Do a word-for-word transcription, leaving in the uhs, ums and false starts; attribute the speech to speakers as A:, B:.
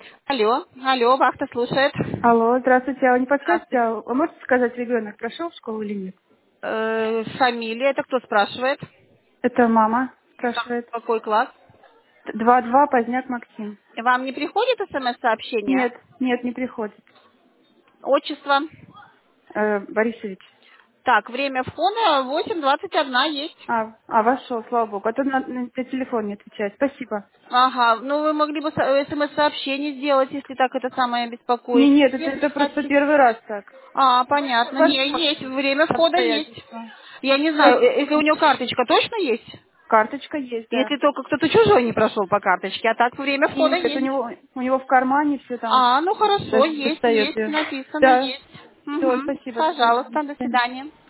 A: Алло, алло, вахта слушает.
B: Алло, здравствуйте. А вы не подскажете,
A: Здравствуйте.
B: а вы можете сказать, ребенок прошел в школу или нет?
A: Э, фамилия, это кто спрашивает?
B: Это мама
A: Как-
B: спрашивает.
A: Какой класс?
B: Два-два, Поздняк Максим.
A: Вам не приходит смс-сообщение?
B: Нет, нет, не приходит.
A: Отчество?
B: Э, Борисович.
A: Так, время входа восемь двадцать один есть.
B: А, а, вошел, слава богу. А то на, на- на телефон не отвечает. Спасибо.
A: Ага, ну вы могли бы со- смс-сообщение сделать, если так это самое
B: Не,
A: беспокоит.
B: нет, это,
A: Нет,
B: это просто
A: сообщение.
B: первый раз так.
A: А,
B: Просто
A: понятно. Не, есть,
B: возможно.
A: время входа есть.
B: Обстоятельства.
A: Я не знаю,
B: Спасибо.
A: э, если у него карточка точно есть?
B: Карточка есть, да.
A: Если только кто-то чужой не прошел по карточке, а так время входа
B: Нет, у
A: есть.
B: него, у него в кармане все там
A: А, ну хорошо,
B: до-
A: есть,
B: достает
A: есть,
B: ее.
A: написано,
B: Да.
A: есть.
B: Все,
A: Угу.
B: спасибо, до свидания.
A: Пожалуйста, до свидания.